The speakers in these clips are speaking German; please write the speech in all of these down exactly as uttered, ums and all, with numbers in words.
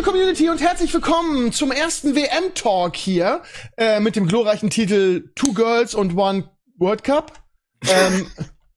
Community und herzlich willkommen zum ersten W M-Talk hier äh, mit dem glorreichen Titel Two Girls and One World Cup. ähm,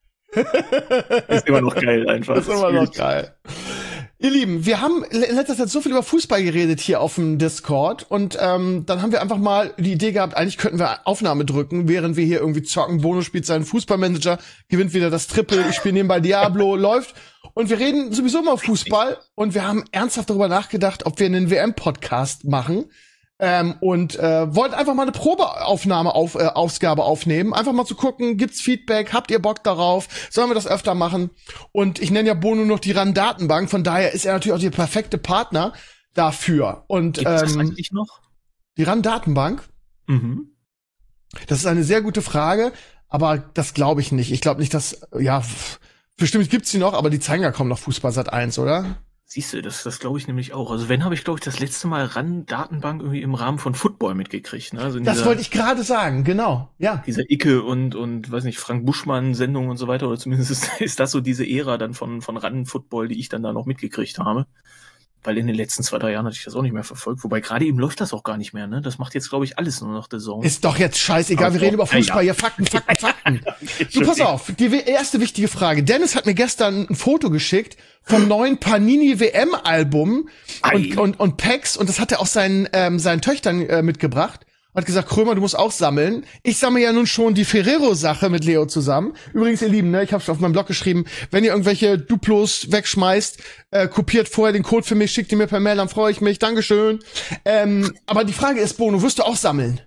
ist immer noch geil einfach. Ist immer noch geil. Ihr Lieben, wir haben in letzter Zeit so viel über Fußball geredet hier auf dem Discord und ähm, dann haben wir einfach mal die Idee gehabt, eigentlich könnten wir Aufnahme drücken, während wir hier irgendwie zocken. Bono spielt seinen Fußballmanager, gewinnt wieder das Triple, ich spiele nebenbei Diablo, läuft. Und wir reden sowieso mal Fußball und wir haben ernsthaft darüber nachgedacht, ob wir einen W M-Podcast machen ähm, und äh, wollten einfach mal eine Probeaufnahme auf äh, Ausgabe aufnehmen, einfach mal zu gucken, gibt's Feedback, habt ihr Bock darauf, sollen wir das öfter machen? Und ich nenne ja Bono noch die RAN-Datenbank, von daher ist er natürlich auch der perfekte Partner dafür. Und Gibt es das ähm, eigentlich noch? Die RAN-Datenbank? Mhm. Das ist eine sehr gute Frage, aber das glaube ich nicht. Ich glaube nicht, dass, ja, bestimmt gibt's die noch, aber die zeigen ja kaum noch Fußball Sat eins, oder? Siehst du, das, das glaube ich nämlich auch. Also wenn, habe ich, glaube ich, das letzte Mal RAN-Datenbank irgendwie im Rahmen von Football mitgekriegt. Ne? Also das dieser, wollte ich gerade sagen, genau, ja. Dieser Icke und, und weiß nicht, Frank Buschmann-Sendung und so weiter, oder zumindest ist, ist das so diese Ära dann von, von RAN-Football, die ich dann da noch mitgekriegt habe. Weil in den letzten zwei, drei Jahren hatte ich das auch nicht mehr verfolgt. Wobei gerade eben läuft das auch gar nicht mehr, ne? Das macht jetzt, glaube ich, alles nur noch der Zone. Ist doch jetzt scheißegal, wir reden über Fußball, ja, ja. Fakten, Fakten, Fakten. Du, pass auf, die erste wichtige Frage. Dennis hat mir gestern ein Foto geschickt vom neuen Panini W M-Album und, und, und Packs, und das hat er auch seinen, ähm, seinen Töchtern äh, mitgebracht. Hat gesagt, Krömer, du musst auch sammeln. Ich sammle ja nun schon die Ferrero-Sache mit Leo zusammen. Übrigens, ihr Lieben, ne, ich habe schon auf meinem Blog geschrieben, wenn ihr irgendwelche Duplos wegschmeißt, äh, kopiert vorher den Code für mich, schickt ihr mir per Mail, dann freue ich mich. Dankeschön. Ähm, aber die Frage ist, Bono, wirst du auch sammeln?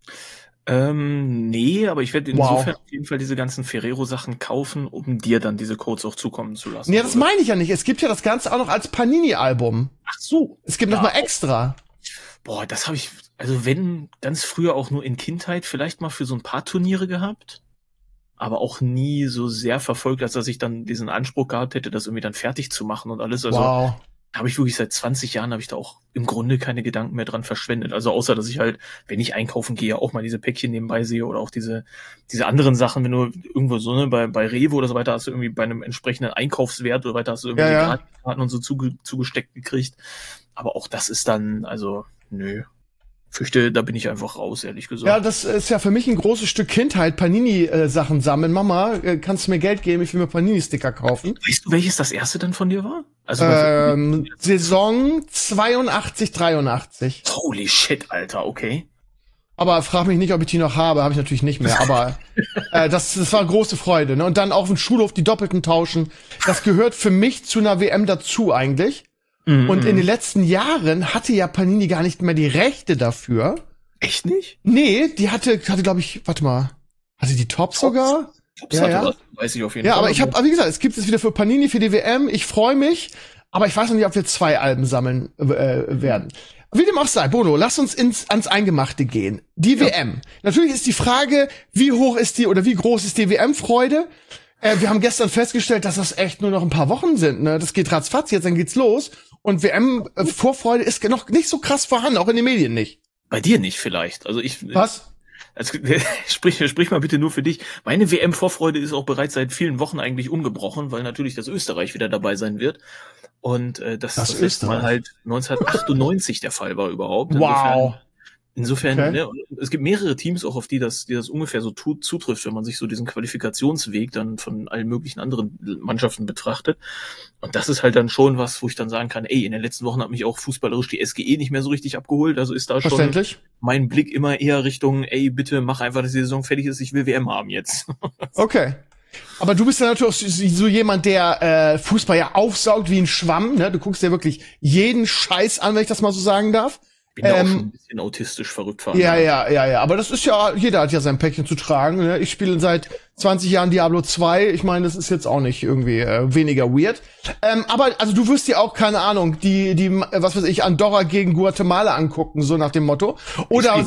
Ähm, nee, aber ich werde insofern Wow. auf jeden Fall diese ganzen Ferrero-Sachen kaufen, um dir dann diese Codes auch zukommen zu lassen. Ja, das meine ich ja nicht. Es gibt ja das Ganze auch noch als Panini-Album. Ach so. Es gibt ja. noch mal extra. Boah, das habe ich, also wenn, ganz früher auch nur in Kindheit vielleicht mal für so ein paar Turniere gehabt, aber auch nie so sehr verfolgt, als dass ich dann diesen Anspruch gehabt hätte, das irgendwie dann fertig zu machen und alles. Also Wow. da habe ich wirklich seit zwanzig Jahren, habe ich da auch im Grunde keine Gedanken mehr dran verschwendet. Also außer, dass ich halt, wenn ich einkaufen gehe, auch mal diese Päckchen nebenbei sehe oder auch diese diese anderen Sachen, wenn du irgendwo so, ne, bei bei Rewe oder so weiter hast du irgendwie bei einem entsprechenden Einkaufswert oder weiter hast du irgendwie Ja, die ja. Gratiskarten und so zuge, zugesteckt gekriegt. Aber auch das ist dann, also, nö. Fürchte, da bin ich einfach raus, ehrlich gesagt. Ja, das ist ja für mich ein großes Stück Kindheit, Panini-Sachen sammeln. Mama, äh, kannst du mir Geld geben? Ich will mir Panini-Sticker kaufen. Weißt du, welches das erste dann von dir war? Also Ähm, Saison zweiundachtzig, dreiundachtzig. holy shit, Alter, okay. Aber frag mich nicht, ob ich die noch habe. Habe ich natürlich nicht mehr. Aber äh, das, das war eine große Freude. Ne? Und dann auf dem Schulhof die Doppelten tauschen. Das gehört für mich zu einer W M dazu eigentlich. Mhm. Und in den letzten Jahren hatte ja Panini gar nicht mehr die Rechte dafür. Echt nicht? Nee, die hatte, hatte glaube ich, warte mal, hatte die Top sogar? Tops Ja, hatte ja. das, weiß ich auf jeden Ja, Fall. aber ich habe, wie gesagt, es gibt es wieder für Panini, für die W M. Ich freue mich, aber ich weiß noch nicht, ob wir zwei Alben sammeln äh, werden. Wie dem auch sei, Bono, lass uns ins ans Eingemachte gehen. Die ja. W M. Natürlich ist die Frage, wie hoch ist die oder wie groß ist die W M-Freude? Äh, wir haben gestern festgestellt, dass das echt nur noch ein paar Wochen sind. Ne? Das geht ratzfatz, jetzt dann geht's los. Und W M-Vorfreude ist noch nicht so krass vorhanden, auch in den Medien nicht. Bei dir nicht vielleicht. Also ich. Was? Also, sprich, sprich mal bitte nur für dich. Meine W M-Vorfreude ist auch bereits seit vielen Wochen eigentlich ungebrochen, weil natürlich das Österreich wieder dabei sein wird. Und äh, das, das, das letzte Mal halt neunzehnhundertachtundneunzig der Fall war überhaupt. Wow. Insofern, Okay. ne, es gibt mehrere Teams auch, auf die das, die das ungefähr so tut, zutrifft, wenn man sich so diesen Qualifikationsweg dann von allen möglichen anderen Mannschaften betrachtet. Und das ist halt dann schon was, wo ich dann sagen kann, ey, in den letzten Wochen hat mich auch fußballerisch die S G E nicht mehr so richtig abgeholt. Also ist da schon mein Blick immer eher Richtung, ey, bitte mach einfach, dass die Saison fertig ist, ich will W M haben jetzt. Okay. Aber du bist ja natürlich so jemand, der äh, Fußball ja aufsaugt wie ein Schwamm. Ne? Du guckst dir wirklich jeden Scheiß an, wenn ich das mal so sagen darf. Bin da ähm, auch schon ein bisschen autistisch verrückt fahren. Ja, ja, ja, ja. Aber das ist ja, jeder hat ja sein Päckchen zu tragen. Ne? Ich spiele seit zwanzig Jahren Diablo zwei. Ich meine, das ist jetzt auch nicht irgendwie äh, weniger weird. Ähm, aber also du wirst dir auch, keine Ahnung, die, die, was weiß ich, Andorra gegen Guatemala angucken, so nach dem Motto. Oder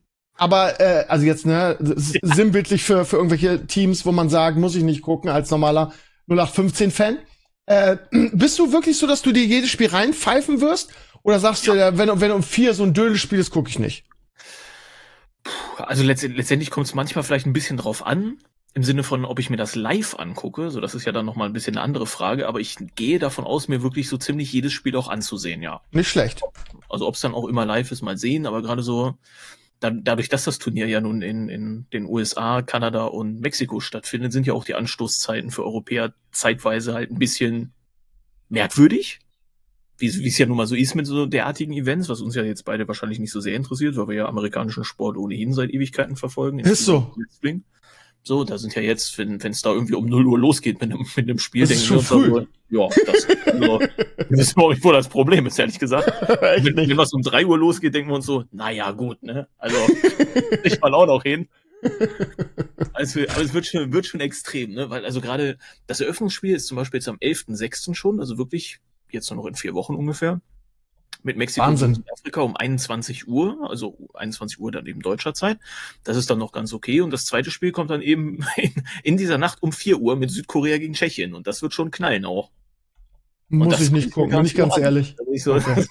aber äh, also jetzt, ne, sinnbildlich für, für irgendwelche Teams, wo man sagt, muss ich nicht gucken, als normaler null acht fünfzehn Fan. Äh, bist du wirklich so, dass du dir jedes Spiel reinpfeifen wirst? Oder sagst du, ja. wenn, wenn um vier so ein Dödelspiel ist, gucke ich nicht? Also letzt, letztendlich kommt es manchmal vielleicht ein bisschen drauf an. Im Sinne von, ob ich mir das live angucke, so das ist ja dann nochmal ein bisschen eine andere Frage, aber ich gehe davon aus, mir wirklich so ziemlich jedes Spiel auch anzusehen, ja. Nicht schlecht. Also ob es dann auch immer live ist, mal sehen, aber gerade so, dann, dadurch, dass das Turnier ja nun in, in den U S A, Kanada und Mexiko stattfindet, sind ja auch die Anstoßzeiten für Europäer zeitweise halt ein bisschen merkwürdig. Wie es ja nun mal so ist mit so derartigen Events, was uns ja jetzt beide wahrscheinlich nicht so sehr interessiert, weil wir ja amerikanischen Sport ohnehin seit Ewigkeiten verfolgen. Ist so. So, da sind ja jetzt, wenn es da irgendwie um null Uhr losgeht mit einem, mit einem Spiel, das ist schon früh. So, ja, das, also, das ist auch nicht, wo das Problem ist, ehrlich gesagt. wenn, wenn was um drei Uhr losgeht, denken wir uns so, naja, gut, ne? Also, ich mal auch noch hin. Also, aber es wird schon, wird schon extrem, ne? Weil, also gerade das Eröffnungsspiel ist zum Beispiel jetzt am elften sechsten schon, also wirklich jetzt nur noch in vier Wochen ungefähr. Mit Mexiko Wahnsinn. und Südafrika um einundzwanzig Uhr, also einundzwanzig Uhr dann eben deutscher Zeit. Das ist dann noch ganz okay. Und das zweite Spiel kommt dann eben in, in dieser Nacht um vier Uhr mit Südkorea gegen Tschechien. Und das wird schon knallen auch. Muss ich nicht gucken, bin ich ganz ehrlich. Also ich so, okay.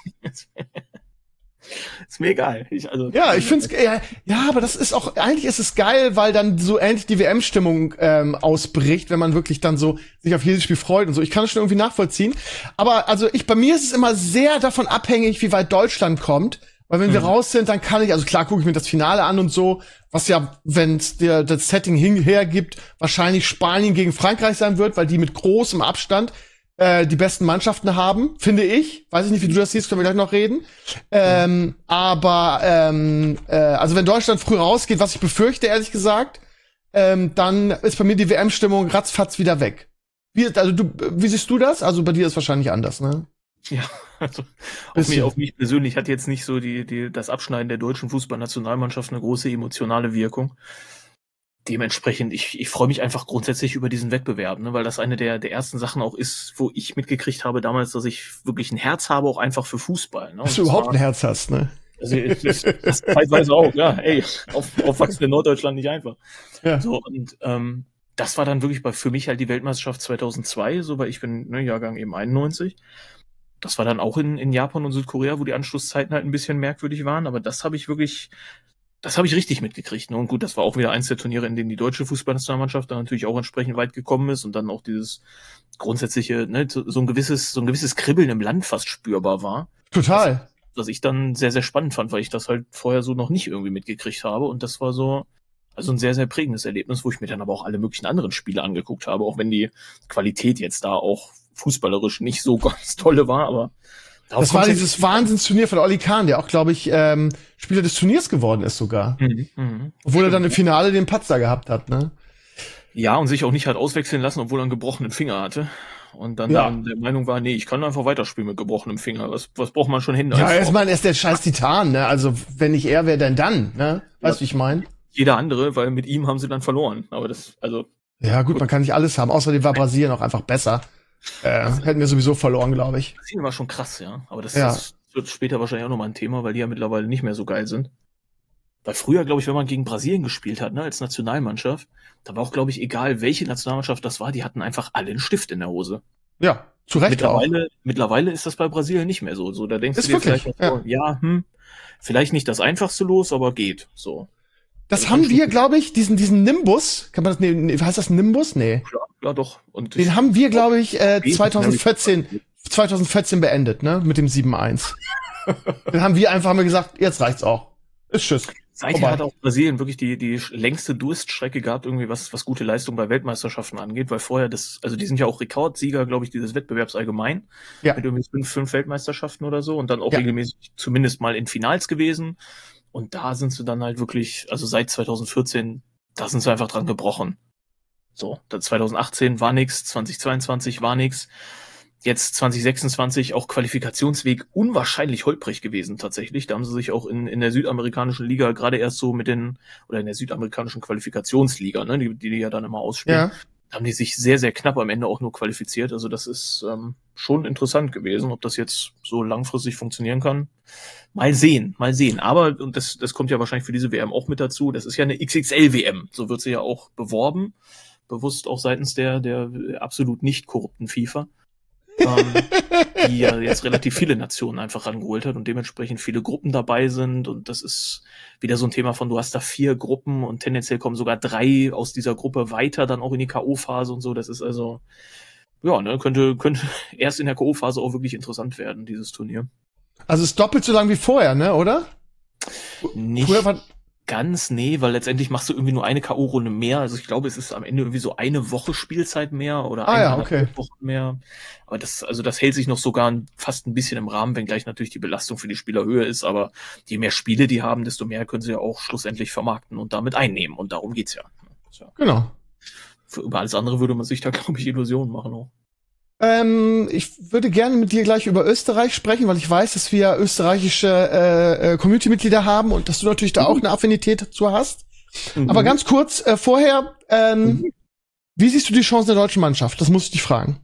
Ist mir egal. Ich, also, ja, ich find's, ja, ja, aber das ist auch, eigentlich ist es geil, weil dann so ähnlich die W M-Stimmung ähm, ausbricht, wenn man wirklich dann so sich auf jedes Spiel freut und so. Ich kann das schon irgendwie nachvollziehen. Aber also ich, bei mir ist es immer sehr davon abhängig, wie weit Deutschland kommt. Weil wenn mhm. wir raus sind, dann kann ich, also klar gucke ich mir das Finale an und so, was ja, wenn es der das Setting hin, hergibt, wahrscheinlich Spanien gegen Frankreich sein wird, weil die mit großem Abstand die besten Mannschaften haben, finde ich. Weiß ich nicht, wie du das siehst, können wir gleich noch reden. Ähm, aber ähm, äh, also wenn Deutschland früh rausgeht, was ich befürchte, ehrlich gesagt, ähm, dann ist bei mir die W M-Stimmung ratzfatz wieder weg. Wie, also du, wie siehst du das? Also bei dir ist es wahrscheinlich anders, ne? Ja, also auf mich, auf mich persönlich hat jetzt nicht so die, die das Abschneiden der deutschen Fußballnationalmannschaft eine große emotionale Wirkung. Dementsprechend, ich, ich freue mich einfach grundsätzlich über diesen Wettbewerb, ne, weil das eine der, der ersten Sachen auch ist, wo ich mitgekriegt habe damals, dass ich wirklich ein Herz habe, auch einfach für Fußball. Ne? Dass du überhaupt war, ein Herz hast, ne? Also das, das teilweise auch, ja, ey, auf, aufwachsen in Norddeutschland nicht einfach. Ja. So, und ähm, das war dann wirklich bei, für mich halt die Weltmeisterschaft zweitausendzwei, so, weil ich bin, ne, Jahrgang eben einundneunzig. Das war dann auch in, in Japan und Südkorea, wo die Anschlusszeiten halt ein bisschen merkwürdig waren, aber das habe ich wirklich... Das habe ich richtig mitgekriegt. Ne? Und gut, das war auch wieder eins der Turniere, in denen die deutsche Fußballnationalmannschaft dann natürlich auch entsprechend weit gekommen ist und dann auch dieses grundsätzliche, ne, so ein gewisses, so ein gewisses Kribbeln im Land fast spürbar war. Total. Was, was ich dann sehr, sehr spannend fand, weil ich das halt vorher so noch nicht irgendwie mitgekriegt habe. Und das war so, also ein sehr, sehr prägendes Erlebnis, wo ich mir dann aber auch alle möglichen anderen Spiele angeguckt habe, auch wenn die Qualität jetzt da auch fußballerisch nicht so ganz tolle war, aber das war dieses Wahnsinnsturnier von Olli Kahn, der auch, glaube ich, ähm, Spieler des Turniers geworden ist sogar. Mhm, mh. Obwohl er dann im Finale den Patzer gehabt hat, ne? Ja, und sich auch nicht hat auswechseln lassen, obwohl er einen gebrochenen Finger hatte. Und dann, ja. dann der Meinung war, nee, ich kann einfach weiterspielen mit gebrochenem Finger. Was, was braucht man schon hin? Ja, erstmal, er ist der scheiß Titan, ne? Also, wenn nicht er, wer denn dann, ne? Weißt du, ja, wie ich meine? Jeder andere, weil mit ihm haben sie dann verloren. Aber das, also. Ja, gut, gut. Man kann nicht alles haben. Außerdem war Brasilien auch einfach besser. Äh, also, hätten wir sowieso verloren, glaube ich. Brasilien war schon krass, ja. Aber das, ja. das wird später wahrscheinlich auch nochmal ein Thema, weil die ja mittlerweile nicht mehr so geil sind. Weil früher, glaube ich, wenn man gegen Brasilien gespielt hat, ne, als Nationalmannschaft, da war auch, glaube ich, egal, welche Nationalmannschaft das war, die hatten einfach alle einen Stift in der Hose. Ja, zu Recht mittlerweile, auch. Mittlerweile ist das bei Brasilien nicht mehr so. So, da denkst ist du dir wirklich, vielleicht, ja. So, ja, hm, vielleicht nicht das einfachste Los, aber geht, so. Das also haben wir, glaube ich, diesen, diesen Nimbus, kann man das, nee, heißt das Nimbus? Nee. Ja, ja doch. Und den haben wir, glaube ich, äh, zweitausendvierzehn, zweitausendvierzehn beendet, ne, mit dem sieben eins. Dann haben wir einfach mal gesagt, jetzt reicht's auch. Ist Tschüss. Seither hat auch Brasilien wirklich die, die längste Durststrecke gehabt, irgendwie was, was gute Leistung bei Weltmeisterschaften angeht, weil vorher das, also die sind ja auch Rekordsieger, glaube ich, dieses Wettbewerbs allgemein. Ja. Mit irgendwie fünf, fünf Weltmeisterschaften oder so und dann auch ja. regelmäßig zumindest mal in Finals gewesen. Und da sind sie dann halt wirklich, also seit zweitausendvierzehn, da sind sie einfach dran gebrochen. So, dann zweitausendachtzehn war nix, zweitausendzweiundzwanzig war nix. Jetzt zwanzig sechsundzwanzig auch Qualifikationsweg unwahrscheinlich holprig gewesen tatsächlich. Da haben sie sich auch in, in der südamerikanischen Liga gerade erst so mit den, oder in der südamerikanischen Qualifikationsliga, ne, die, die die ja dann immer ausspielen, ja. haben die sich sehr, sehr knapp am Ende auch nur qualifiziert. Also das ist ähm, schon interessant gewesen, ob das jetzt so langfristig funktionieren kann. Mal sehen, mal sehen. Aber, und das, das kommt ja wahrscheinlich für diese W M auch mit dazu, das ist ja eine X X L-W M. So wird sie ja auch beworben. Bewusst auch seitens der, der absolut nicht korrupten FIFA. ähm, die ja jetzt relativ viele Nationen einfach rangeholt hat und dementsprechend viele Gruppen dabei sind. Und das ist wieder so ein Thema von, du hast da vier Gruppen und tendenziell kommen sogar drei aus dieser Gruppe weiter dann auch in die K O-Phase und so. Das ist also, ja, ne, könnte, könnte erst in der K O-Phase auch wirklich interessant werden, dieses Turnier. Also es ist doppelt so lang wie vorher, ne, oder? Nicht Früher war ganz, nee, weil letztendlich machst du irgendwie nur eine K O-Runde mehr. Also ich glaube, es ist am Ende irgendwie so eine Woche Spielzeit mehr oder Ah, ja, eineinhalb okay. Wochen mehr. Aber das, also das hält sich noch sogar fast ein bisschen im Rahmen, wenngleich natürlich die Belastung für die Spieler höher ist. Aber je mehr Spiele die haben, desto mehr können sie ja auch schlussendlich vermarkten und damit einnehmen. Und darum geht's ja. ja. Genau. Für über alles andere würde man sich da, glaube ich, Illusionen machen auch. Ähm, ich würde gerne mit dir gleich über Österreich sprechen, weil ich weiß, dass wir österreichische äh, äh, Community-Mitglieder haben und dass du natürlich da auch eine Affinität dazu hast. Mhm. Aber ganz kurz äh, vorher, ähm, mhm. wie siehst du die Chancen der deutschen Mannschaft? Das muss ich dich fragen.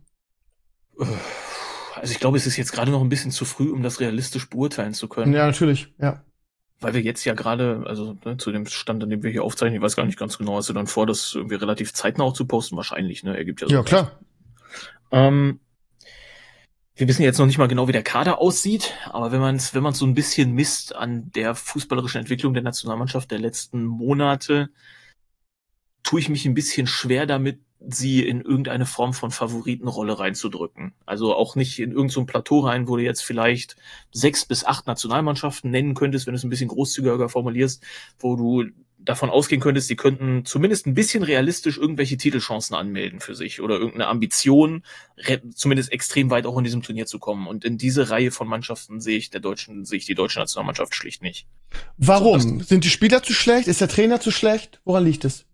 Also ich glaube, es ist jetzt gerade noch ein bisschen zu früh, um das realistisch beurteilen zu können. Ja, natürlich, ja. Weil wir jetzt ja gerade, also ne, zu dem Stand, an dem wir hier aufzeichnen, ich weiß gar nicht ganz genau, hast du dann vor, das irgendwie relativ zeitnah auch zu posten? Wahrscheinlich, ne? Ergibt ja so. Ja, klar. Ähm, wir wissen jetzt noch nicht mal genau, wie der Kader aussieht, aber wenn man es wenn man so ein bisschen misst an der fußballerischen Entwicklung der Nationalmannschaft der letzten Monate, tue ich mich ein bisschen schwer damit, sie in irgendeine Form von Favoritenrolle reinzudrücken. Also auch nicht in irgendein so Plateau rein, wo du jetzt vielleicht sechs bis acht Nationalmannschaften nennen könntest, wenn du es ein bisschen großzügiger formulierst, wo du davon ausgehen könntest, die könnten zumindest ein bisschen realistisch irgendwelche Titelchancen anmelden für sich oder irgendeine Ambition, zumindest extrem weit auch in diesem Turnier zu kommen. Und in diese Reihe von Mannschaften sehe ich der deutschen, sehe ich die deutsche Nationalmannschaft schlicht nicht. Warum? So, sind die Spieler zu schlecht? Ist der Trainer zu schlecht? Woran liegt es?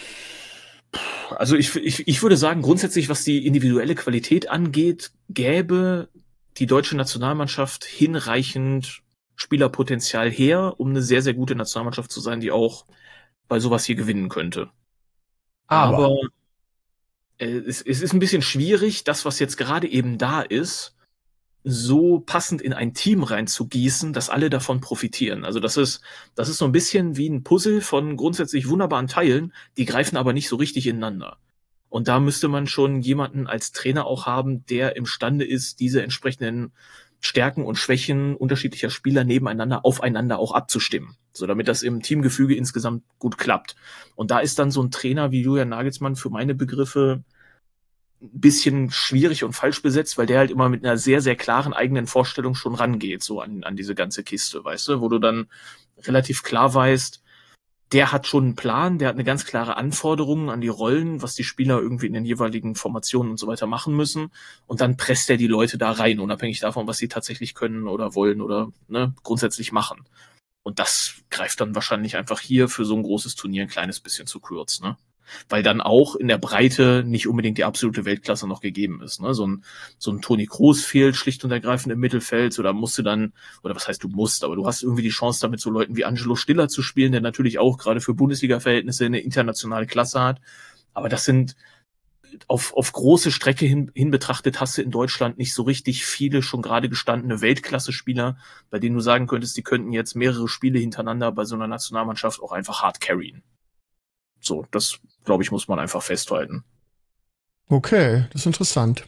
Also ich, ich, ich würde sagen, grundsätzlich, was die individuelle Qualität angeht, gäbe die deutsche Nationalmannschaft hinreichend Spielerpotenzial her, um eine sehr, sehr gute Nationalmannschaft zu sein, die auch bei sowas hier gewinnen könnte. Aber, Aber äh, es, es ist ein bisschen schwierig, das, was jetzt gerade eben da ist, so passend in ein Team reinzugießen, dass alle davon profitieren. Also das ist, das ist so ein bisschen wie ein Puzzle von grundsätzlich wunderbaren Teilen, die greifen aber nicht so richtig ineinander. Und da müsste man schon jemanden als Trainer auch haben, der imstande ist, diese entsprechenden Stärken und Schwächen unterschiedlicher Spieler nebeneinander, aufeinander auch abzustimmen, so damit das im Teamgefüge insgesamt gut klappt. Und da ist dann so ein Trainer wie Julian Nagelsmann für meine Begriffe ein bisschen schwierig und falsch besetzt, weil der halt immer mit einer sehr, sehr klaren eigenen Vorstellung schon rangeht, so an, an diese ganze Kiste, weißt du, wo du dann relativ klar weißt, der hat schon einen Plan, der hat eine ganz klare Anforderung an die Rollen, was die Spieler irgendwie in den jeweiligen Formationen und so weiter machen müssen. Und dann presst er die Leute da rein, unabhängig davon, was sie tatsächlich können oder wollen oder ne, grundsätzlich machen. Und das greift dann wahrscheinlich einfach hier für so ein großes Turnier ein kleines bisschen zu kurz, ne? Weil dann auch in der Breite nicht unbedingt die absolute Weltklasse noch gegeben ist. Ne? So ein, so ein Toni Kroos fehlt schlicht und ergreifend im Mittelfeld oder musst du dann, oder was heißt du musst, aber du hast irgendwie die Chance damit so Leuten wie Angelo Stiller zu spielen, der natürlich auch gerade für Bundesliga-Verhältnisse eine internationale Klasse hat. Aber das sind auf, auf große Strecke hin, hin betrachtet hast du in Deutschland nicht so richtig viele schon gerade gestandene Weltklasse-Spieler, bei denen du sagen könntest, die könnten jetzt mehrere Spiele hintereinander bei so einer Nationalmannschaft auch einfach hart carryen. So, das, glaube ich, muss man einfach festhalten. Okay, das ist interessant.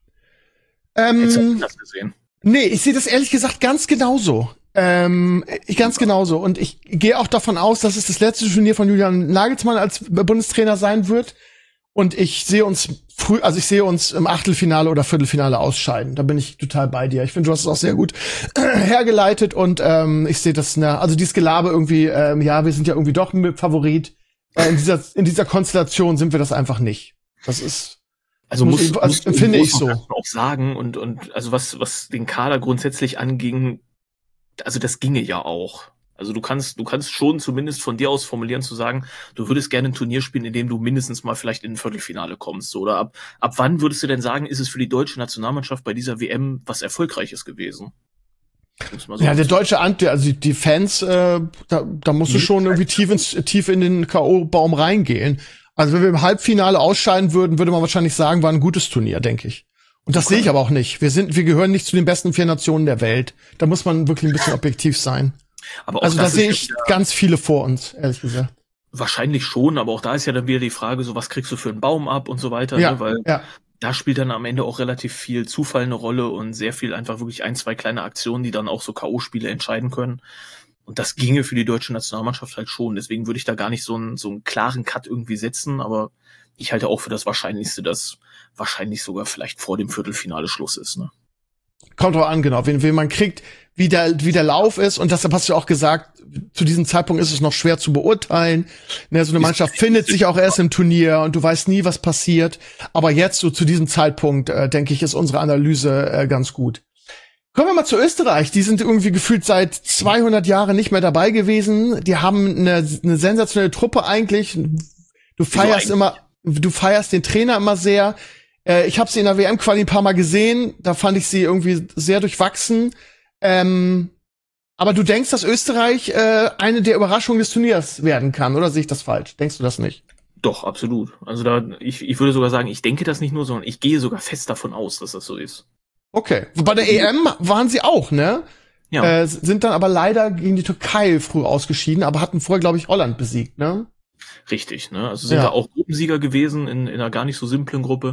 Ähm, Jetzt hast du das gesehen. Nee, ich sehe das ehrlich gesagt ganz genauso. Ähm, ich ganz genauso. Und ich gehe auch davon aus, dass es das letzte Turnier von Julian Nagelsmann als Bundestrainer sein wird. Und ich sehe uns früh, also ich sehe uns im Achtelfinale oder Viertelfinale ausscheiden. Da bin ich total bei dir. Ich finde, du hast es auch sehr gut hergeleitet und ähm, ich sehe das, na, also dieses Gelaber irgendwie, ähm, ja, wir sind ja irgendwie doch ein Favorit. In dieser, in dieser Konstellation sind wir das einfach nicht. Das ist, also muss, ich, also, muss finde ich so. Auch sagen und, und, also was, was den Kader grundsätzlich anging, also das ginge ja auch. Also du kannst, du kannst schon zumindest von dir aus formulieren zu sagen, du würdest gerne ein Turnier spielen, in dem du mindestens mal vielleicht in ein Viertelfinale kommst, oder ab, ab wann würdest du denn sagen, ist es für die deutsche Nationalmannschaft bei dieser W M was Erfolgreiches gewesen? So ja, der deutsche Ant, also die, die Fans, äh, da, da musst du schon irgendwie tief, ins, tief in den K O-Baum reingehen. Also wenn wir im Halbfinale ausscheiden würden, würde man wahrscheinlich sagen, war ein gutes Turnier, denke ich. Und das okay. sehe ich aber auch nicht. Wir sind, wir gehören nicht zu den besten vier Nationen der Welt. Da muss man wirklich ein bisschen objektiv sein. Aber also da sehe ich ja ganz viele vor uns, ehrlich gesagt. Wahrscheinlich schon, aber auch da ist ja dann wieder die Frage, so was kriegst du für einen Baum ab und so weiter, ja, ne? Weil ja. da spielt dann am Ende auch relativ viel Zufall eine Rolle und sehr viel einfach wirklich ein, zwei kleine Aktionen, die dann auch so K O-Spiele entscheiden können. Und das ginge für die deutsche Nationalmannschaft halt schon. Deswegen würde ich da gar nicht so einen, so einen klaren Cut irgendwie setzen, aber ich halte auch für das Wahrscheinlichste, dass wahrscheinlich sogar vielleicht vor dem Viertelfinale Schluss ist, ne? Kommt drauf an, genau, wen, wen man kriegt, wie der, wie der Lauf ist. Und deshalb hast du auch gesagt, zu diesem Zeitpunkt ist es noch schwer zu beurteilen. Ne, so eine Mannschaft findet sich auch erst im Turnier und du weißt nie, was passiert. Aber jetzt, so zu diesem Zeitpunkt, äh, denke ich, ist unsere Analyse äh, ganz gut. Kommen wir mal zu Österreich. Die sind irgendwie gefühlt seit zweihundert Jahren nicht mehr dabei gewesen. Die haben eine, eine sensationelle Truppe eigentlich. Du feierst immer, du feierst den Trainer immer sehr. Äh, ich habe sie in der W M-Quali ein paar Mal gesehen. Da fand ich sie irgendwie sehr durchwachsen. Ähm, aber du denkst, dass Österreich äh, eine der Überraschungen des Turniers werden kann, oder sehe ich das falsch? Denkst du das nicht? Doch, absolut. Also da, ich, ich würde sogar sagen, ich denke das nicht nur, sondern ich gehe sogar fest davon aus, dass das so ist. Okay. Bei der E M waren sie auch, ne? Ja. Äh, sind dann aber leider gegen die Türkei früh ausgeschieden, aber hatten vorher, glaube ich, Holland besiegt, ne? Richtig, ne? Also sind Ja. da auch Gruppensieger gewesen in, in einer gar nicht so simplen Gruppe.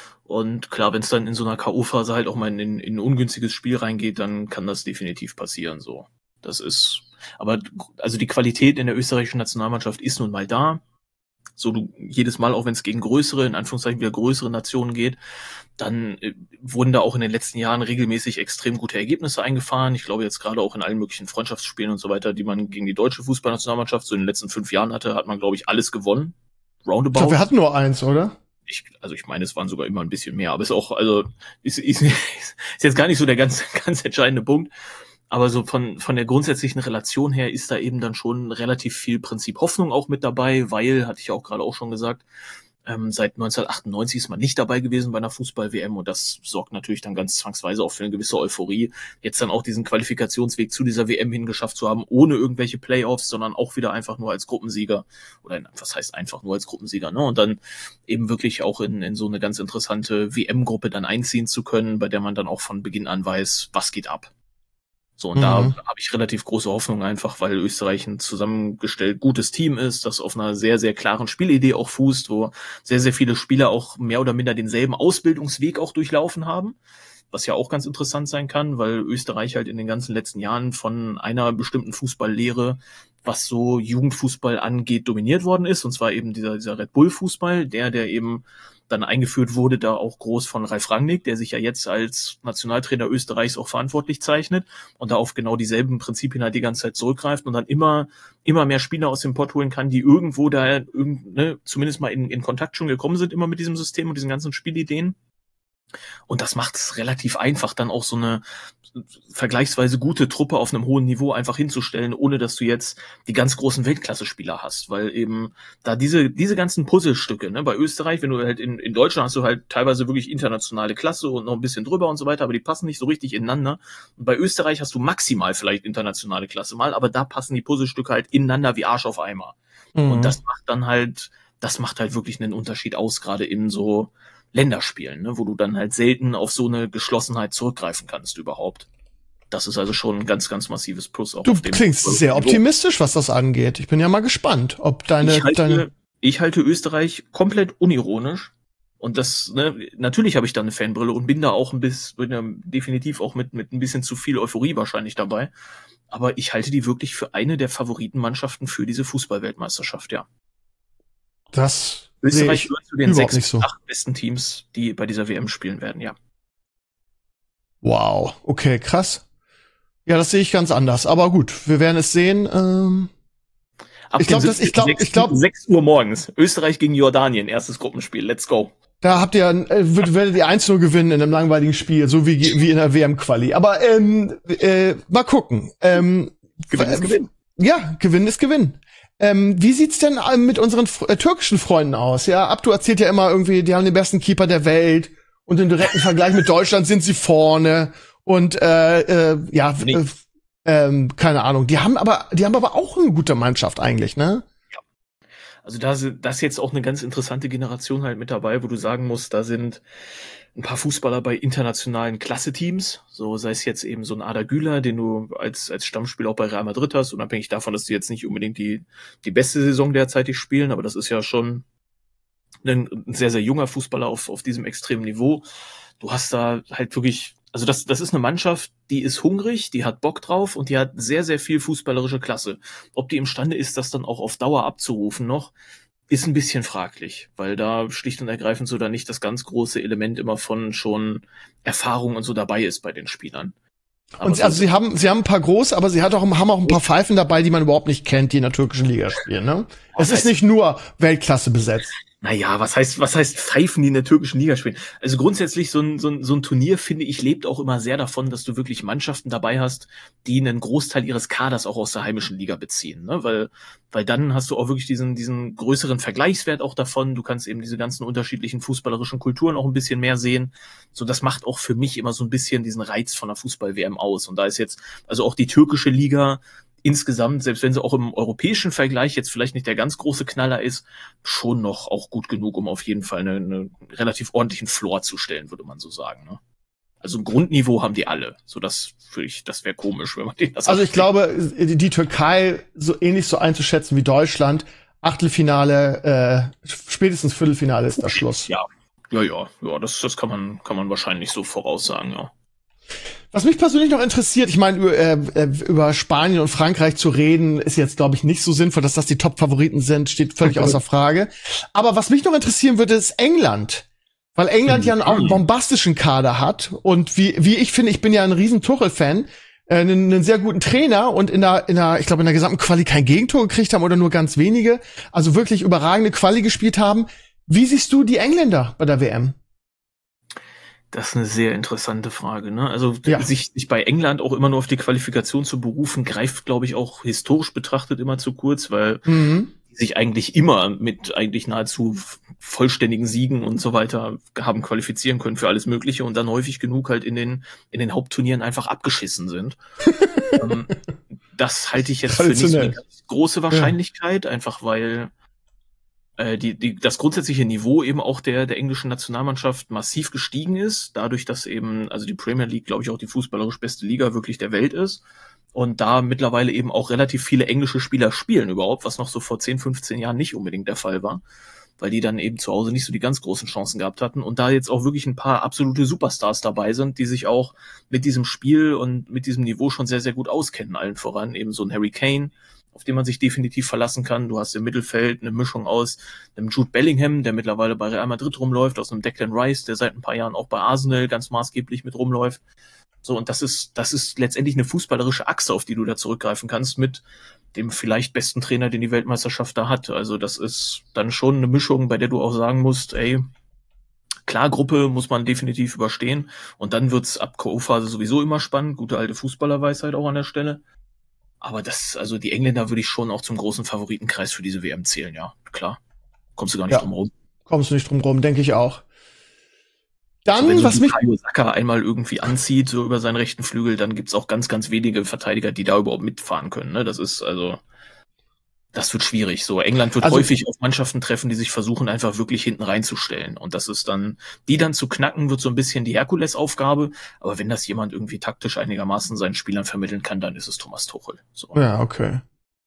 Und klar, wenn es dann in so einer K O-Phase halt auch mal in, in ein ungünstiges Spiel reingeht, dann kann das definitiv passieren, so. Das ist, aber, also die Qualität in der österreichischen Nationalmannschaft ist nun mal da. So, du, jedes Mal, auch wenn es gegen größere, in Anführungszeichen wieder größere Nationen geht, dann äh, wurden da auch in den letzten Jahren regelmäßig extrem gute Ergebnisse eingefahren. Ich glaube jetzt gerade auch in allen möglichen Freundschaftsspielen und so weiter, die man gegen die deutsche Fußballnationalmannschaft so in den letzten fünf Jahren hatte, hat man, glaube ich, alles gewonnen. Roundabout. Ich glaube, wir hatten nur eins, oder? Ich, also ich meine, es waren sogar immer ein bisschen mehr, aber ist auch, also ist, ist, ist jetzt gar nicht so der ganz, ganz entscheidende Punkt. Aber so von, von der grundsätzlichen Relation her ist da eben dann schon relativ viel Prinzip Hoffnung auch mit dabei, weil, hatte ich ja auch gerade auch schon gesagt, ähm, seit neunzehnhundertachtundneunzig ist man nicht dabei gewesen bei einer Fußball-W M und das sorgt natürlich dann ganz zwangsweise auch für eine gewisse Euphorie. Jetzt dann auch diesen Qualifikationsweg zu dieser W M hingeschafft zu haben, ohne irgendwelche Playoffs, sondern auch wieder einfach nur als Gruppensieger oder was heißt einfach nur als Gruppensieger, ne? Und dann eben wirklich auch in, in so eine ganz interessante W M-Gruppe dann einziehen zu können, bei der man dann auch von Beginn an weiß, was geht ab. So, und mhm. da habe ich relativ große Hoffnung einfach, weil Österreich ein zusammengestellt gutes Team ist, das auf einer sehr, sehr klaren Spielidee auch fußt, wo sehr, sehr viele Spieler auch mehr oder minder denselben Ausbildungsweg auch durchlaufen haben, was ja auch ganz interessant sein kann, weil Österreich halt in den ganzen letzten Jahren von einer bestimmten Fußballlehre, was so Jugendfußball angeht, dominiert worden ist, und zwar eben dieser, dieser Red Bull-Fußball, der, der eben dann eingeführt wurde, da auch groß von Ralf Rangnick, der sich ja jetzt als Nationaltrainer Österreichs auch verantwortlich zeichnet und da auf genau dieselben Prinzipien halt die ganze Zeit zurückgreift und dann immer immer mehr Spieler aus dem Pott holen kann, die irgendwo da irgend, ne, zumindest mal in, in Kontakt schon gekommen sind, immer mit diesem System und diesen ganzen Spielideen. Und das macht es relativ einfach, dann auch so eine vergleichsweise gute Truppe auf einem hohen Niveau einfach hinzustellen, ohne dass du jetzt die ganz großen Weltklasse-Spieler hast, weil eben da diese diese ganzen Puzzlestücke, ne, bei Österreich, wenn du halt in, in Deutschland hast du halt teilweise wirklich internationale Klasse und noch ein bisschen drüber und so weiter, aber die passen nicht so richtig ineinander. Und bei Österreich hast du maximal vielleicht internationale Klasse mal, aber da passen die Puzzlestücke halt ineinander wie Arsch auf Eimer. Mhm. Und das macht dann halt, das macht halt wirklich einen Unterschied aus, gerade in so Länderspielen, ne, wo du dann halt selten auf so eine Geschlossenheit zurückgreifen kannst überhaupt. Das ist also schon ein ganz, ganz massives Plus. Auch du auf dem klingst sehr optimistisch, was das angeht. Ich bin ja mal gespannt, ob deine... Ich halte, deine ich halte Österreich komplett unironisch. Und das, ne, natürlich habe ich da eine Fanbrille und bin da auch ein bisschen, bin ja definitiv auch mit, mit ein bisschen zu viel Euphorie wahrscheinlich dabei. Aber ich halte die wirklich für eine der Favoritenmannschaften für diese Fußball-Weltmeisterschaft, ja. Das Österreich gehört zu den sechs, so. acht besten Teams, die bei dieser W M spielen werden, ja. Wow, okay, krass. Ja, das sehe ich ganz anders. Aber gut, wir werden es sehen. Ähm Ab ich glaube, das, ich glaube, ich glaube, sechs Uhr morgens. Österreich gegen Jordanien, erstes Gruppenspiel. Let's go. Da habt ihr, äh, werdet ihr eins null gewinnen in einem langweiligen Spiel, so wie wie in der W M-Quali. Aber ähm, äh, mal gucken. Ähm, Gewinn ist Gewinn. Ja, Gewinn ist Gewinn. Ähm, wie sieht's denn mit unseren äh, türkischen Freunden aus? Ja, Abdu erzählt ja immer irgendwie, die haben den besten Keeper der Welt und im direkten Vergleich mit Deutschland sind sie vorne und äh, äh, ja, äh, ähm, keine Ahnung. Die haben aber, die haben aber auch eine gute Mannschaft eigentlich, ne? Ja. Also da ist das jetzt auch eine ganz interessante Generation halt mit dabei, wo du sagen musst, da sind ein paar Fußballer bei internationalen Klasse-Teams, so sei es jetzt eben so ein Arda Güler, den du als als Stammspieler auch bei Real Madrid hast, unabhängig davon, dass die jetzt nicht unbedingt die die beste Saison derzeitig spielen, aber das ist ja schon ein, ein sehr, sehr junger Fußballer auf, auf diesem extremen Niveau. Du hast da halt wirklich, also das, das ist eine Mannschaft, die ist hungrig, die hat Bock drauf und die hat sehr, sehr viel fußballerische Klasse. Ob die imstande ist, das dann auch auf Dauer abzurufen noch, ist ein bisschen fraglich, weil da schlicht und ergreifend so da nicht das ganz große Element immer von schon Erfahrung und so dabei ist bei den Spielern. Aber Und so also sie haben, sie haben ein paar große, aber sie hat auch, haben auch ein paar Pfeifen dabei, die man überhaupt nicht kennt, die in der türkischen Liga spielen, ne? Es ist nicht nur Weltklasse besetzt. Naja, was heißt, was heißt Pfeifen, die in der türkischen Liga spielen? Also grundsätzlich, so ein, so ein, so ein Turnier, finde ich, lebt auch immer sehr davon, dass du wirklich Mannschaften dabei hast, die einen Großteil ihres Kaders auch aus der heimischen Liga beziehen, ne? Weil, weil dann hast du auch wirklich diesen, diesen größeren Vergleichswert auch davon. Du kannst eben diese ganzen unterschiedlichen fußballerischen Kulturen auch ein bisschen mehr sehen. So, das macht auch für mich immer so ein bisschen diesen Reiz von der Fußball-W M aus. Und da ist jetzt, also auch die türkische Liga, insgesamt, selbst wenn sie auch im europäischen Vergleich jetzt vielleicht nicht der ganz große Knaller ist, schon noch auch gut genug, um auf jeden Fall einen eine relativ ordentlichen Floor zu stellen, würde man so sagen. Ne? Also ein Grundniveau haben die alle. So das für ich, das wäre komisch, wenn man den das. Also ich glaube, die, die Türkei so ähnlich so einzuschätzen wie Deutschland. Achtelfinale, äh, spätestens Viertelfinale ist der Schluss. Ja, ja, ja, ja. Das, das kann man, kann man wahrscheinlich so voraussagen. Ja. Was mich persönlich noch interessiert, ich meine, über, äh, über Spanien und Frankreich zu reden, ist jetzt, glaube ich, nicht so sinnvoll, dass das die Top-Favoriten sind, steht völlig okay. außer Frage. Aber was mich noch interessieren würde, ist England. Weil England ja auch einen bombastischen Kader hat. Und wie, wie ich finde, ich bin ja ein riesen Tuchel-Fan, äh, einen, einen sehr guten Trainer und in der, in der, ich glaube, in der gesamten Quali kein Gegentor gekriegt haben oder nur ganz wenige. Also wirklich überragende Quali gespielt haben. Wie siehst du die Engländer bei der W M? Das ist eine sehr interessante Frage, ne? Also ja. sich, sich bei England auch immer nur auf die Qualifikation zu berufen, greift, glaube ich, auch historisch betrachtet immer zu kurz, weil mhm. die sich eigentlich immer mit eigentlich nahezu vollständigen Siegen und so weiter haben qualifizieren können für alles Mögliche und dann häufig genug halt in den in den Hauptturnieren einfach abgeschissen sind. ähm, das halte ich jetzt für nicht so eine ganz große Wahrscheinlichkeit, ja. einfach weil Die, die, das grundsätzliche Niveau eben auch der, der englischen Nationalmannschaft massiv gestiegen ist, dadurch, dass eben, also die Premier League, glaube ich, auch die fußballerisch beste Liga wirklich der Welt ist und da mittlerweile eben auch relativ viele englische Spieler spielen überhaupt, was noch so vor zehn, fünfzehn Jahren nicht unbedingt der Fall war, weil die dann eben zu Hause nicht so die ganz großen Chancen gehabt hatten und da jetzt auch wirklich ein paar absolute Superstars dabei sind, die sich auch mit diesem Spiel und mit diesem Niveau schon sehr, sehr gut auskennen, allen voran eben so ein Harry Kane, auf den man sich definitiv verlassen kann. Du hast im Mittelfeld eine Mischung aus einem Jude Bellingham, der mittlerweile bei Real Madrid rumläuft, aus einem Declan Rice, der seit ein paar Jahren auch bei Arsenal ganz maßgeblich mit rumläuft. So, und das ist, das ist letztendlich eine fußballerische Achse, auf die du da zurückgreifen kannst mit dem vielleicht besten Trainer, den die Weltmeisterschaft da hat. Also das ist dann schon eine Mischung, bei der du auch sagen musst, ey, klar, Gruppe muss man definitiv überstehen und dann wird's ab K O-Phase sowieso immer spannend. Gute alte Fußballerweisheit auch an der Stelle. Aber das, also die Engländer würde ich schon auch zum großen Favoritenkreis für diese W M zählen, ja, klar. Kommst du gar nicht ja, drum rum. Kommst du nicht drum rum, denke ich auch. Dann, also wenn was so mich Bukayo Saka einmal irgendwie anzieht, so über seinen rechten Flügel, dann gibt's auch ganz, ganz wenige Verteidiger, die da überhaupt mitfahren können, ne? Das ist, also, das wird schwierig. So, England wird also, häufig auf Mannschaften treffen, die sich versuchen, einfach wirklich hinten reinzustellen. Und das ist dann, die dann zu knacken, wird so ein bisschen die Herkulesaufgabe. Aber wenn das jemand irgendwie taktisch einigermaßen seinen Spielern vermitteln kann, dann ist es Thomas Tuchel. So. Ja, okay.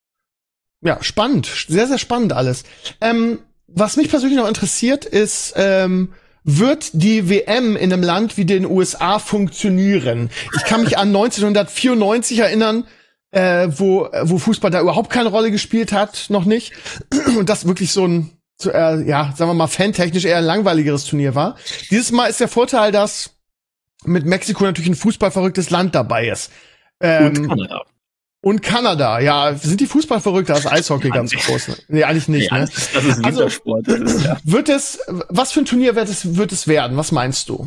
Ja, spannend. Sehr, sehr spannend alles. Ähm, was mich persönlich noch interessiert, ist, ähm, wird die W M in einem Land wie den U S A funktionieren? Ich kann mich an neunzehnhundertvierundneunzig erinnern, Äh, wo wo Fußball da überhaupt keine Rolle gespielt hat, noch nicht. Und das wirklich so ein, so, äh, ja, sagen wir mal, fantechnisch eher ein langweiligeres Turnier war. Dieses Mal ist der Vorteil, dass mit Mexiko natürlich ein fußballverrücktes Land dabei ist. Ähm, und Kanada. Und Kanada, ja. Sind die Fußballverrückte als Eishockey ja, ganz groß? Ne? Nee, eigentlich nicht, ja, ne? Das, das ist Wintersport. Also, das ist, ja. Wird es, was für ein Turnier wird es, wird es werden? Was meinst du?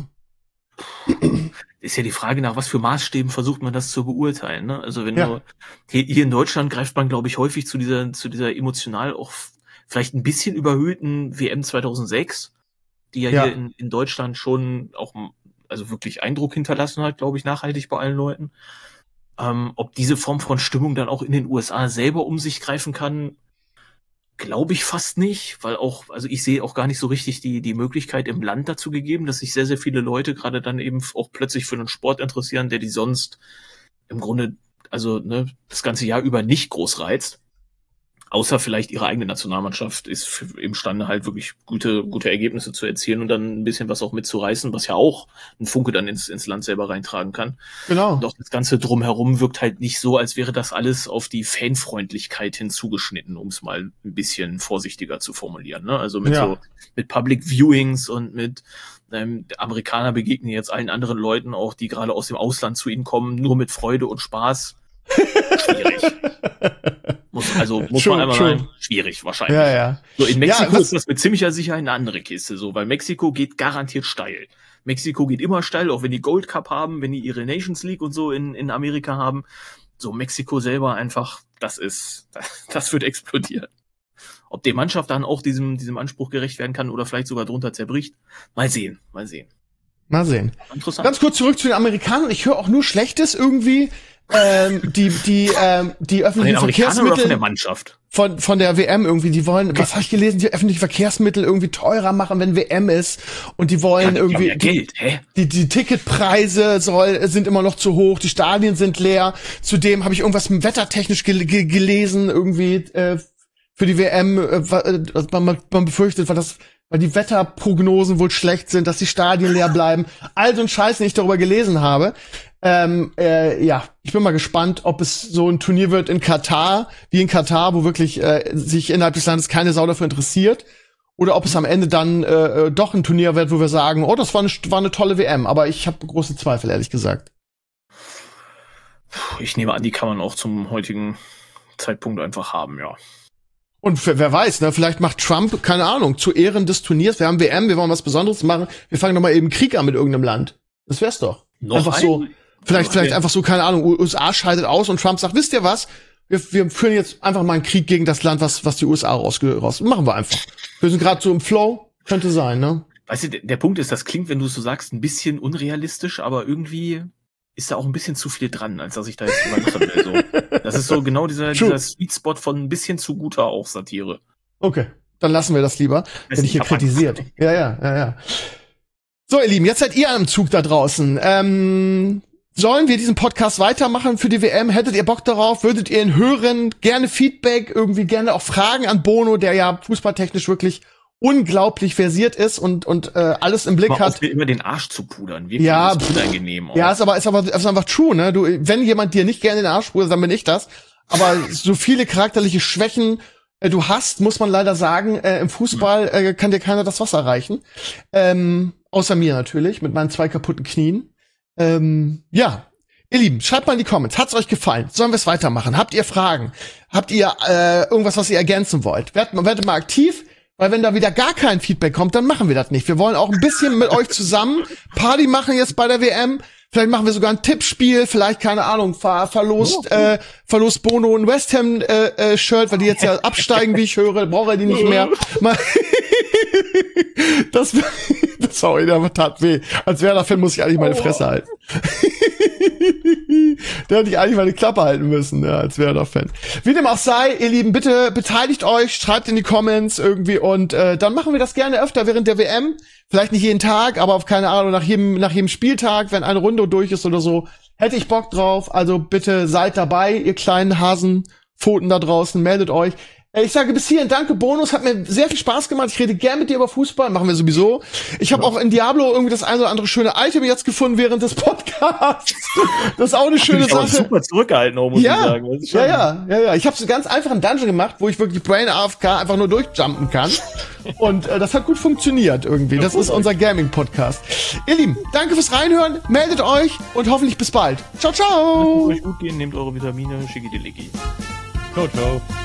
Ist ja die Frage, nach was für Maßstäben versucht man das zu beurteilen, ne? Also wenn ja. du, hier, hier in Deutschland greift man, glaube ich, häufig zu dieser, zu dieser emotional auch vielleicht ein bisschen überhöhten W M zweitausendsechs, die ja, ja. hier in, in Deutschland schon auch, also wirklich Eindruck hinterlassen hat, glaube ich, nachhaltig bei allen Leuten. Ähm, ob diese Form von Stimmung dann auch in den U S A selber um sich greifen kann, glaube ich fast nicht, weil auch, also ich sehe auch gar nicht so richtig die die Möglichkeit im Land dazu gegeben, dass sich sehr, sehr viele Leute gerade dann eben auch plötzlich für einen Sport interessieren, der die sonst im Grunde, also ne, das ganze Jahr über nicht groß reizt. Außer vielleicht ihre eigene Nationalmannschaft ist für, imstande halt wirklich gute gute Ergebnisse zu erzielen und dann ein bisschen was auch mitzureißen, was ja auch ein Funke dann ins ins Land selber reintragen kann. Genau. Und auch das Ganze drumherum wirkt halt nicht so, als wäre das alles auf die Fanfreundlichkeit hinzugeschnitten, um es mal ein bisschen vorsichtiger zu formulieren. Ne? Also mit Ja. so mit Public Viewings und mit ähm, Amerikaner begegnen jetzt allen anderen Leuten auch, die gerade aus dem Ausland zu ihnen kommen, nur mit Freude und Spaß. Schwierig. Muss, also muss True, man einmal true. sagen, schwierig wahrscheinlich. Ja, ja. So, in Mexiko Ja, was- ist das mit ziemlicher Sicherheit eine andere Kiste, so, weil Mexiko geht garantiert steil. Mexiko geht immer steil, auch wenn die Gold Cup haben, wenn die ihre Nations League und so in, in Amerika haben. So, Mexiko selber einfach, das ist, das, das wird explodieren. Ob die Mannschaft dann auch diesem, diesem Anspruch gerecht werden kann oder vielleicht sogar drunter zerbricht, mal sehen, mal sehen. Mal sehen. Interessant. Ganz kurz zurück zu den Amerikanern. Ich höre auch nur Schlechtes irgendwie. Ähm, die, die, ähm, die Von den öffentlichen Amerikanern oder von der Verkehrsmittel Mannschaft? von, von der W M irgendwie, die wollen, was habe ich gelesen, die öffentlichen Verkehrsmittel irgendwie teurer machen, wenn W M ist. Und die wollen Ja, irgendwie, ja, Geld, hä? die, die Ticketpreise soll, sind immer noch zu hoch, die Stadien sind leer. Zudem habe ich irgendwas wettertechnisch gel ge gelesen, irgendwie, äh, für die W M, äh, wa- äh, man, man, man befürchtet, weil das, weil die Wetterprognosen wohl schlecht sind, dass die Stadien leer bleiben. All so ein Scheiß, den ich darüber gelesen habe. Ähm, äh, ja, ich bin mal gespannt, ob es so ein Turnier wird in Katar, wie in Katar, wo wirklich äh, sich innerhalb des Landes keine Sau dafür interessiert. Oder ob es am Ende dann äh, doch ein Turnier wird, wo wir sagen, oh, das war eine, war eine tolle W M. Aber ich habe große Zweifel, ehrlich gesagt. Ich nehme an, die kann man auch zum heutigen Zeitpunkt einfach haben, ja. Und wer wer weiß, ne, vielleicht macht Trump, keine Ahnung, zu Ehren des Turniers, wir haben W M, wir wollen was Besonderes machen, wir fangen doch mal eben Krieg an mit irgendeinem Land. Das wär's doch. Noch einfach ein? so, vielleicht, Noch vielleicht ein? einfach so, keine Ahnung, U S A scheidet aus und Trump sagt, wisst ihr was? Wir, wir führen jetzt einfach mal einen Krieg gegen das Land, was, was die U S A rausge raus. Machen wir einfach. Wir sind gerade so im Flow, könnte sein, ne? Weißt du, der, der Punkt ist, das klingt, wenn du es so sagst, ein bisschen unrealistisch, aber irgendwie ist da auch ein bisschen zu viel dran, als dass ich da jetzt drüber lachen will. So. Das ist so genau dieser, True. dieser Sweet Spot von ein bisschen zu guter auch Satire. Okay, dann lassen wir das lieber, Weiß wenn ich hier nicht, hab kritisiert. Angst. Ja, ja, ja, ja. So, ihr Lieben, jetzt seid ihr am Zug da draußen. Ähm, sollen wir diesen Podcast weitermachen für die W M? Hättet ihr Bock darauf? Würdet ihr ihn hören? Gerne Feedback, irgendwie gerne auch Fragen an Bono, der ja fußballtechnisch wirklich unglaublich versiert ist und und äh, alles im Blick Mal hat. auf mir immer den Arsch zu pudern. Wirklich, Ja, das ist unangenehm. Auch. Ja, ist aber ist aber ist einfach true, ne? Du, wenn jemand dir nicht gerne den Arsch pudert, dann bin ich das. Aber so viele charakterliche Schwächen äh, du hast, muss man leider sagen, äh, im Fußball äh, kann dir keiner das Wasser reichen. Ähm, außer mir natürlich, mit meinen zwei kaputten Knien. Ähm, ja, ihr Lieben, schreibt mal in die Comments. Hat's euch gefallen? Sollen wir es weitermachen? Habt ihr Fragen? Habt ihr äh, irgendwas, was ihr ergänzen wollt? Werdet mal, werdet mal aktiv. Weil wenn da wieder gar kein Feedback kommt, dann machen wir das nicht. Wir wollen auch ein bisschen mit euch zusammen Party machen jetzt bei der W M. Vielleicht machen wir sogar ein Tippspiel, vielleicht, keine Ahnung, ver verlost, Oh. äh, verlost Bono ein West Ham äh, äh, Shirt, weil die jetzt ja absteigen, wie ich höre, braucht er die nicht mehr. Mal das, das sorry, der tat weh. Als Werder-Fan muss ich eigentlich meine Fresse halten. Da hätte ich eigentlich meine Klappe halten müssen, ja, als Werder-Fan. Wie dem auch sei, ihr Lieben, bitte beteiligt euch, schreibt in die Comments irgendwie und äh, dann machen wir das gerne öfter während der W M. Vielleicht nicht jeden Tag, aber auf keine Ahnung, nach jedem, nach jedem Spieltag, wenn eine Runde durch ist oder so, hätte ich Bock drauf. Also bitte seid dabei, ihr kleinen Hasenpfoten da draußen, meldet euch. Äh, Ich sage bis hierhin danke, Bonus, hat mir sehr viel Spaß gemacht. Ich rede gern mit dir über Fußball, machen wir sowieso. Ich habe Ja. auch in Diablo irgendwie das ein oder andere schöne Item jetzt gefunden während des Podcasts. Das ist auch eine schöne Hab ich aber Sache. super zurückgehalten, auch, muss Ja, ich sagen. Das ist schon- ja, ja, ja, ja. Ich habe so ganz einfach einen Dungeon gemacht, wo ich wirklich Brain A F K einfach nur durchjumpen kann. Und äh, das hat gut funktioniert irgendwie. Das ist unser Gaming-Podcast. Ihr Lieben, danke fürs Reinhören. Meldet euch und hoffentlich bis bald. Ciao, Lasst es ciao. euch gut gehen, nehmt eure Vitamine, schicki die Licki. Ciao, ciao.